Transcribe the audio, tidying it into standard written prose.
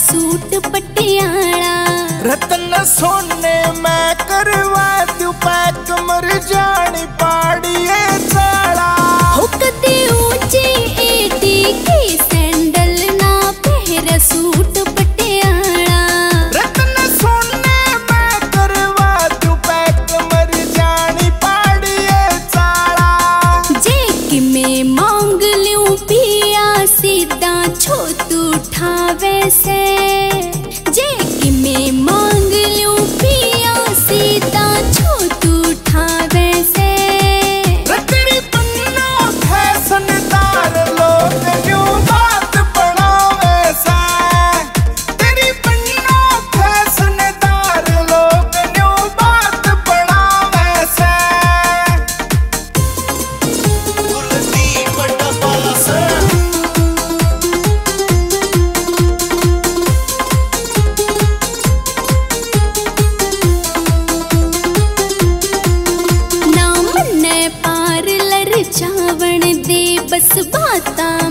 Suit Patiala. रतन सोने मैं करवा दूं पैक मर जानी पाड़िए चाला। हो कदे ऊंचे एडी के सैंडल ना पहरा सूट पटियाला। रतन सोने मैं करवा दूं पैक मर जानी पाड़िए चाला। जे कि मैं मांग लूं पिया सीधा छो तू ठावे से। जे कि मैं मांग लूं पिया सीधा छो तू ठावे से। रतड़ी पन्ना फैशनदार लोग यूं बात बनावे से। तेरी पन्ना फैशनदार लोग यूं बात बनावे से। कुलदीप डब्बा से चावण दे बस बाता